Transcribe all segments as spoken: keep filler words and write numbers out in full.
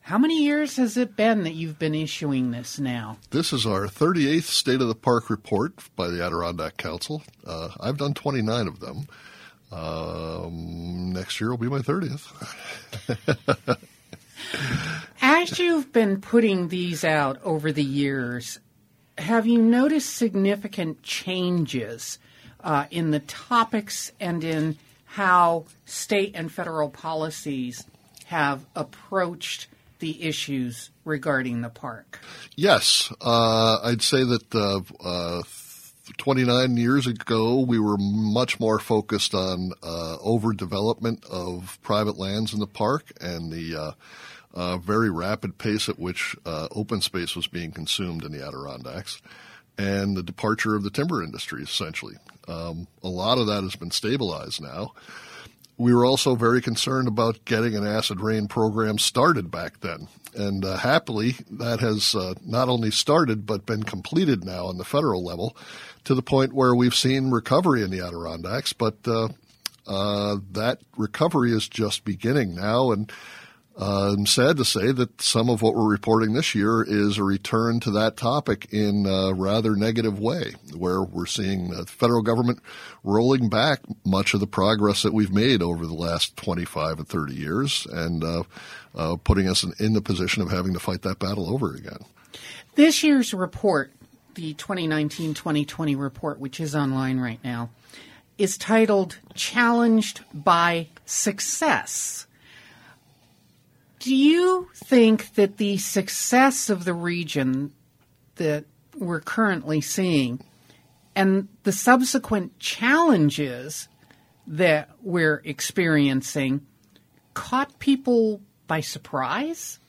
How many years has it been that you've been issuing this now? This is our thirty-eighth State of the Park report by the Adirondack Council. Uh, I've done twenty-nine of them. Um, next year will be my thirtieth. As you've been putting these out over the years, have you noticed significant changes uh, in the topics and in how state and federal policies have approached the issues regarding the park? Yes. Uh, I'd say that uh, uh, twenty-nine years ago, we were much more focused on uh, overdevelopment of private lands in the park and the uh, uh, very rapid pace at which uh, open space was being consumed in the Adirondacks, and the departure of the timber industry, essentially. Um, a lot of that has been stabilized now. We were also very concerned about getting an acid rain program started back then. And uh, happily, that has uh, not only started but been completed now on the federal level to the point where we've seen recovery in the Adirondacks. But uh, uh, that recovery is just beginning now. And uh, I'm sad to say that some of what we're reporting this year is a return to that topic in a rather negative way, where we're seeing the federal government rolling back much of the progress that we've made over the last twenty-five and thirty years and uh, uh, putting us in, in the position of having to fight that battle over again. This year's report, the twenty nineteen twenty twenty report, which is online right now, is titled Challenged by Success. Do you think that the success of the region that we're currently seeing and the subsequent challenges that we're experiencing caught people by surprise?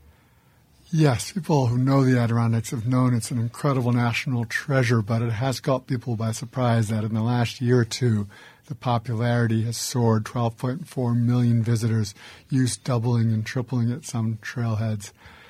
Yes, people who know the Adirondacks have known it's an incredible national treasure, but it has caught people by surprise that in the last year or two, the popularity has soared, twelve point four million visitors, use doubling and tripling at some trailheads.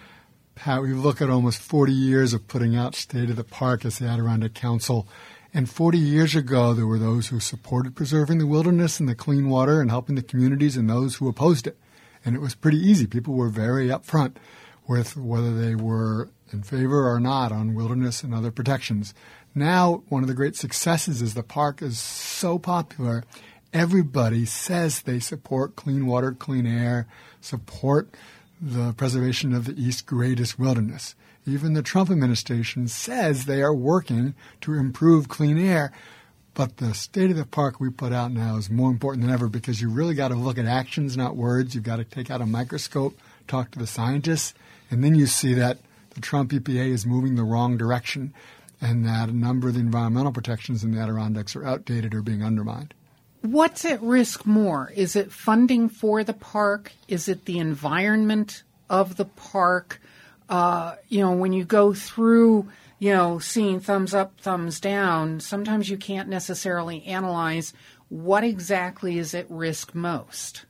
Pat, we look at almost forty years of putting out State of the Park as the Adirondack Council. And forty years ago, there were those who supported preserving the wilderness and the clean water and helping the communities and those who opposed it. And it was pretty easy. People were very upfront with whether they were in favor or not on wilderness and other protections. Now, one of the great successes is the park is so popular, everybody says they support clean water, clean air, support the preservation of the East's greatest wilderness. Even the Trump administration says they are working to improve clean air. But the State of the Park we put out now is more important than ever because you really got to look at actions, not words. You've got to take out a microscope, talk to the scientists, and then you see that the Trump E P A is moving the wrong direction and that a number of the environmental protections in the Adirondacks are outdated or being undermined. What's at risk more? Is it funding for the park? Is it the environment of the park? Uh, you know, when you go through, you know, seeing thumbs up, thumbs down, sometimes you can't necessarily analyze what exactly is at risk most.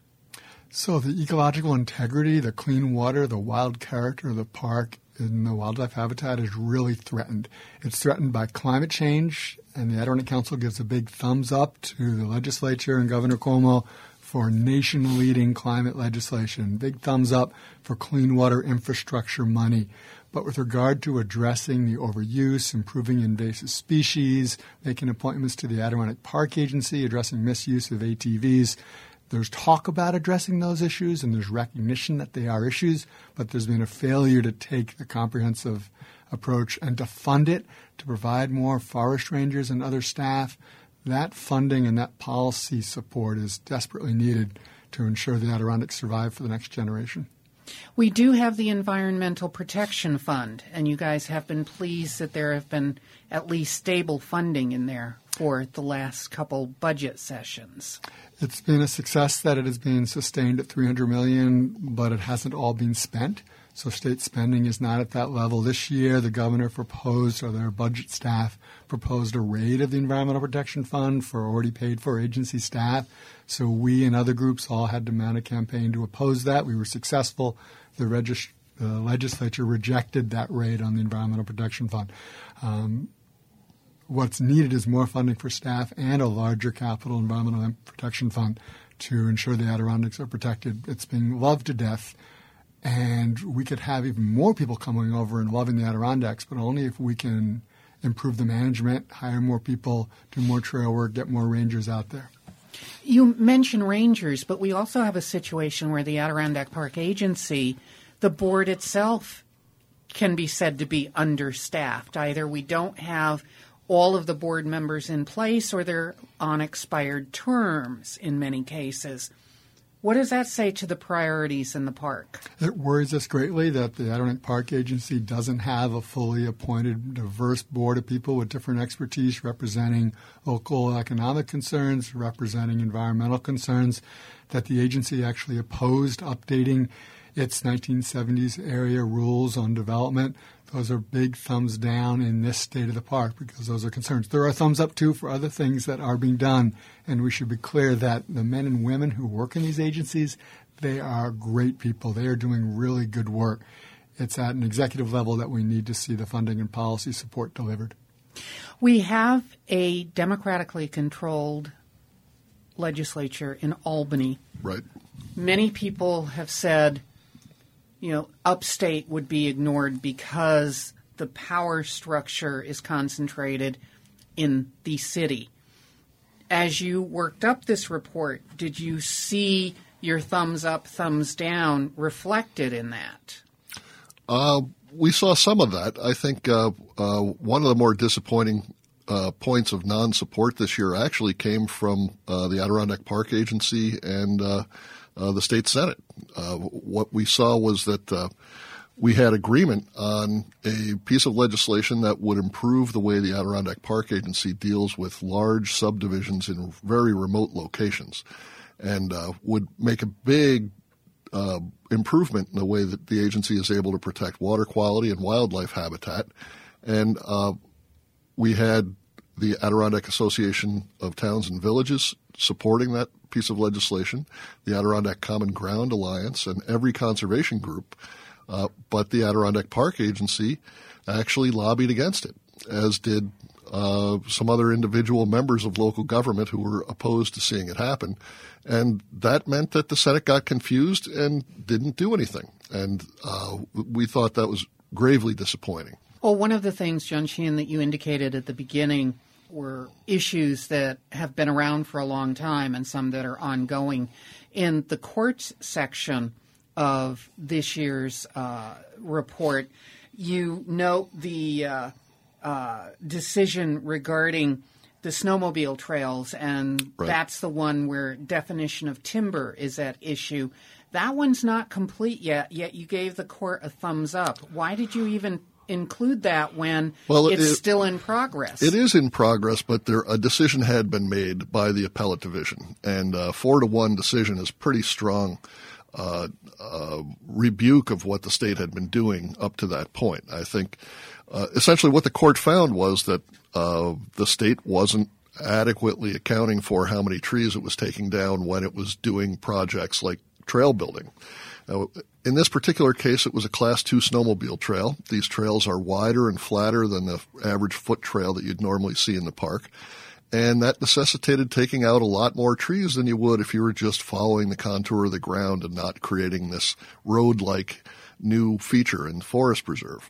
So the ecological integrity, the clean water, the wild character of the park and the wildlife habitat is really threatened. It's threatened by climate change, and the Adirondack Council gives a big thumbs up to the legislature and Governor Cuomo for nation-leading climate legislation. Big thumbs up for clean water infrastructure money. But with regard to addressing the overuse, improving invasive species, making appointments to the Adirondack Park Agency, addressing misuse of A T Vs, there's talk about addressing those issues, and there's recognition that they are issues, but there's been a failure to take the comprehensive approach and to fund it, to provide more forest rangers and other staff. That funding and that policy support is desperately needed to ensure the Adirondacks survive for the next generation. We do have the Environmental Protection Fund, and you guys have been pleased that there have been at least stable funding in there for the last couple budget sessions. It's been a success that it has been sustained at three hundred million dollars, but it hasn't all been spent. So state spending is not at that level. This year, the governor proposed, or their budget staff proposed a raid of the Environmental Protection Fund for already paid for agency staff. So we and other groups all had to mount a campaign to oppose that. We were successful. The, regis- the legislature rejected that raid on the Environmental Protection Fund. Um, what's needed is more funding for staff and a larger capital Environmental Protection Fund to ensure the Adirondacks are protected. It's being loved to death. And we could have even more people coming over and loving the Adirondacks, but only if we can improve the management, hire more people, do more trail work, get more rangers out there. You mentioned rangers, but we also have a situation where the Adirondack Park Agency, the board itself, can be said to be understaffed. Either we don't have all of the board members in place or they're on expired terms in many cases. What does that say to the priorities in the park? It worries us greatly that the Adirondack Park Agency doesn't have a fully appointed, diverse board of people with different expertise representing local economic concerns, representing environmental concerns, that the agency actually opposed updating its nineteen seventies area rules on development. Those are big thumbs down in this state of the park because those are concerns. There are thumbs up, too, for other things that are being done, and we should be clear that the men and women who work in these agencies, they are great people. They are doing really good work. It's at an executive level that we need to see the funding and policy support delivered. We have a democratically controlled legislature in Albany. Right. Many people have said, you know, upstate would be ignored because the power structure is concentrated in the city. As you worked up this report, did you see your thumbs up, thumbs down reflected in that? Uh, we saw some of that. I think uh, uh, one of the more disappointing uh, points of non-support this year actually came from uh, the Adirondack Park Agency and uh, uh, the state Senate. Uh, what we saw was that uh, we had agreement on a piece of legislation that would improve the way the Adirondack Park Agency deals with large subdivisions in very remote locations and uh, would make a big uh, improvement in the way that the agency is able to protect water quality and wildlife habitat. And uh, we had the Adirondack Association of Towns and Villages supporting that piece of legislation, the Adirondack Common Ground Alliance, and every conservation group. Uh, but the Adirondack Park Agency actually lobbied against it, as did uh, some other individual members of local government who were opposed to seeing it happen. And that meant that the Senate got confused and didn't do anything. And uh, we thought that was gravely disappointing. Well, one of the things, John Sheehan, that you indicated at the beginning were issues that have been around for a long time and some that are ongoing. In the courts section of this year's uh, report, you note the uh, uh, decision regarding the snowmobile trails, and right. That's the one where definition of timber is at issue. That one's not complete yet, yet you gave the court a thumbs up. Why did you even include that when well, it's it, still in progress? It is in progress, but there a decision had been made by the appellate division, and a four to one decision is pretty strong uh, uh, rebuke of what the state had been doing up to that point. I think uh, essentially what the court found was that uh, the state wasn't adequately accounting for how many trees it was taking down when it was doing projects like trail building. Now, in this particular case, it was a Class two snowmobile trail. These trails are wider and flatter than the average foot trail that you'd normally see in the park. And that necessitated taking out a lot more trees than you would if you were just following the contour of the ground and not creating this road-like new feature in the forest preserve.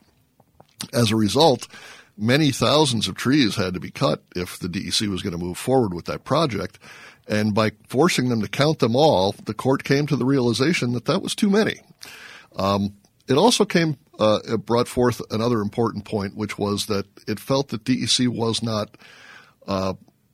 As a result, many thousands of trees had to be cut if the D E C was going to move forward with that project. And by forcing them to count them all, the court came to the realization that that was too many. Um, it also came, uh, it brought forth another important point, which was that it felt that D E C was not uh,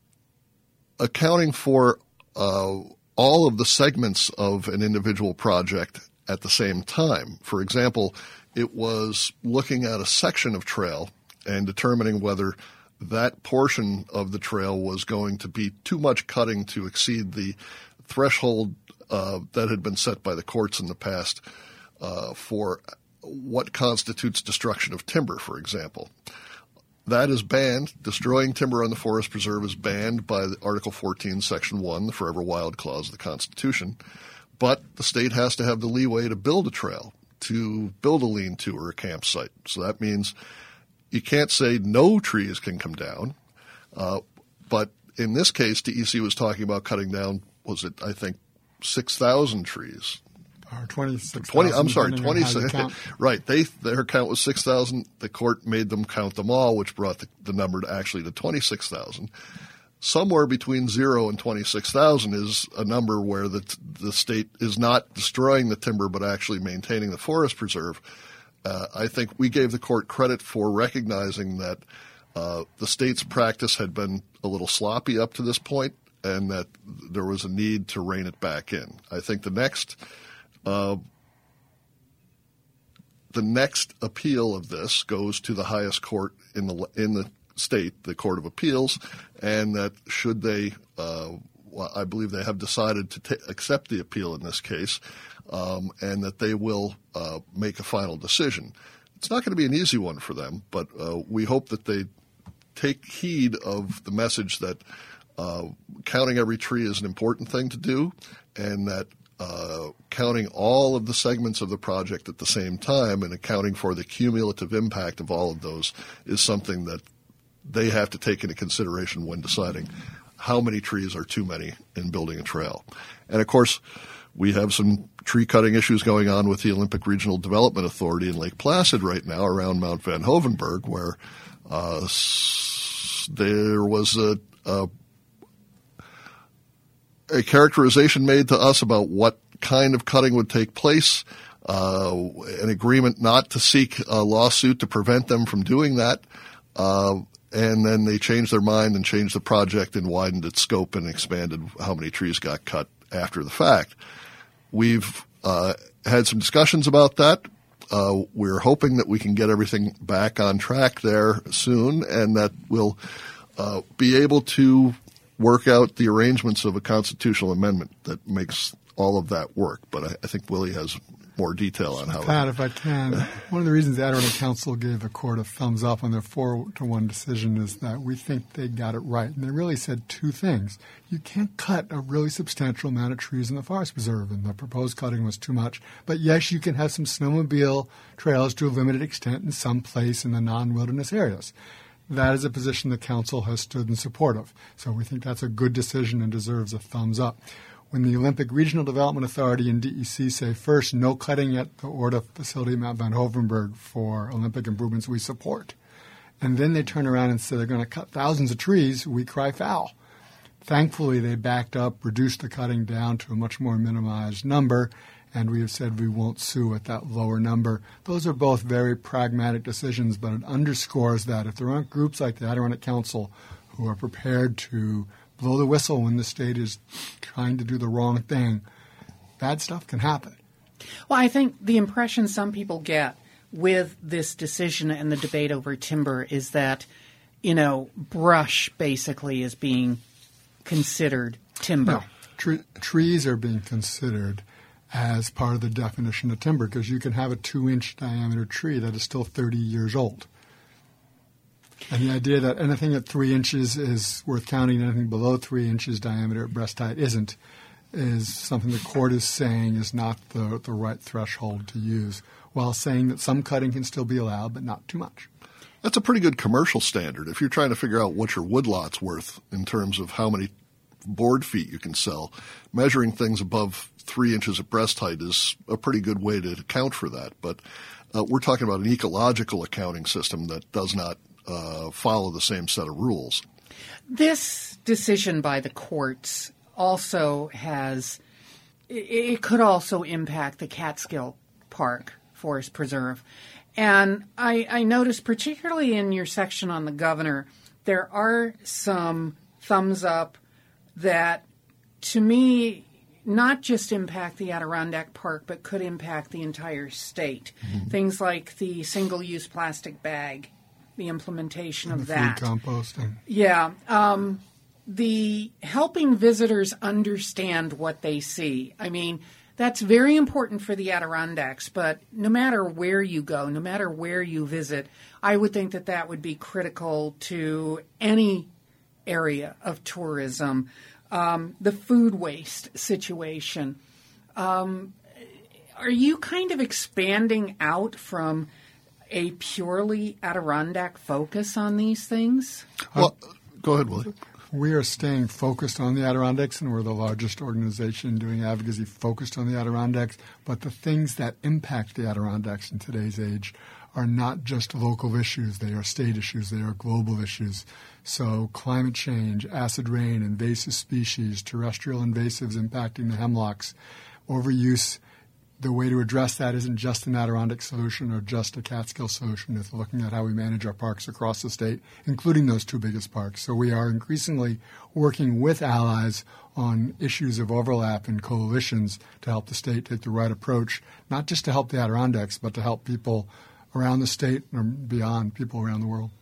accounting for uh, all of the segments of an individual project at the same time. For example, it was looking at a section of trail and determining whether that portion of the trail was going to be too much cutting to exceed the threshold uh, that had been set by the courts in the past uh, for what constitutes destruction of timber, for example. That is banned. Destroying timber on the forest preserve is banned by the Article fourteen, Section one, the Forever Wild Clause of the Constitution. But the state has to have the leeway to build a trail, to build a lean-to or a campsite. So that means you can't say no trees can come down, uh, but in this case, D E C was talking about cutting down, was it, I think, six thousand trees. Or twenty-six thousand. twenty, I'm sorry, twenty-six. Right. They, their count was six thousand. The court made them count them all, which brought the, the number to actually to twenty-six thousand. Somewhere between zero and twenty-six thousand is a number where the, the state is not destroying the timber but actually maintaining the forest preserve. Uh, I think we gave the court credit for recognizing that uh, the state's practice had been a little sloppy up to this point and that there was a need to rein it back in. I think the next uh, the next appeal of this goes to the highest court in the in the state, the Court of Appeals, and that should they, uh, well, I believe they have decided to ta- accept the appeal in this case, um, and that they will uh, make a final decision. It's not going to be an easy one for them, but uh, we hope that they take heed of the message that uh, counting every tree is an important thing to do, and that uh, counting all of the segments of the project at the same time and accounting for the cumulative impact of all of those is something that they have to take into consideration when deciding how many trees are too many in building a trail. And, of course, we have some tree cutting issues going on with the Olympic Regional Development Authority in Lake Placid right now around Mount Van Hoevenberg, where uh, s- there was a, a a characterization made to us about what kind of cutting would take place, uh, an agreement not to seek a lawsuit to prevent them from doing that, uh, and then they changed their mind and changed the project and widened its scope and expanded how many trees got cut after the fact. We've uh, had some discussions about that. Uh, we're hoping that we can get everything back on track there soon and that we'll uh, be able to work out the arrangements of a constitutional amendment that makes all of that work. But I, I think Willie has more detail on how. Pat, if I can, one of the reasons the Adirondack Council gave the court a thumbs up on their four to one decision is that we think they got it right. And they really said two things. You can't cut a really substantial amount of trees in the forest preserve, and the proposed cutting was too much. But yes, you can have some snowmobile trails to a limited extent in some place in the non-wilderness areas. That is a position the council has stood in support of. So we think that's a good decision and deserves a thumbs up. When the Olympic Regional Development Authority and D E C say, first, no cutting at the Orta facility at Mount Van Hoevenberg for Olympic improvements, we support. And then they turn around and say they're going to cut thousands of trees, we cry foul. Thankfully, they backed up, reduced the cutting down to a much more minimized number, and we have said we won't sue at that lower number. Those are both very pragmatic decisions, but it underscores that if there aren't groups like the Adirondack Council who are prepared to blow the whistle when the state is trying to do the wrong thing, bad stuff can happen. Well, I think the impression some people get with this decision and the debate over timber is that, you know, brush basically is being considered timber. No, tre- trees are being considered as part of the definition of timber because you can have a two-inch diameter tree that is still thirty years old. And the idea that anything at three inches is worth counting, anything below three inches diameter at breast height isn't, is something the court is saying is not the, the right threshold to use, while saying that some cutting can still be allowed, but not too much. That's a pretty good commercial standard. If you're trying to figure out what your woodlot's worth in terms of how many board feet you can sell, measuring things above three inches at breast height is a pretty good way to account for that. But uh, we're talking about an ecological accounting system that does not uh, follow the same set of rules. This decision by the courts also has – it could also impact the Catskill Park Forest Preserve. And I, I noticed, particularly in your section on the governor, there are some thumbs up that, to me, not just impact the Adirondack Park, but could impact the entire state. Mm-hmm. Things like the single-use plastic bag, the implementation and of the that. Food composting. Yeah. Um, the helping visitors understand what they see. I mean, that's very important for the Adirondacks, but no matter where you go, no matter where you visit, I would think that that would be critical to any area of tourism. Um, the food waste situation. Um, are you kind of expanding out from a purely Adirondack focus on these things? Well, go ahead, Willie. We are staying focused on the Adirondacks, and we're the largest organization doing advocacy focused on the Adirondacks. But the things that impact the Adirondacks in today's age are not just local issues. They are state issues. They are global issues. So climate change, acid rain, invasive species, terrestrial invasives impacting the hemlocks, overuse. The way to address that isn't just an Adirondack solution or just a Catskill solution. It's looking at how we manage our parks across the state, including those two biggest parks. So we are increasingly working with allies on issues of overlap and coalitions to help the state take the right approach, not just to help the Adirondacks, but to help people around the state and beyond, people around the world.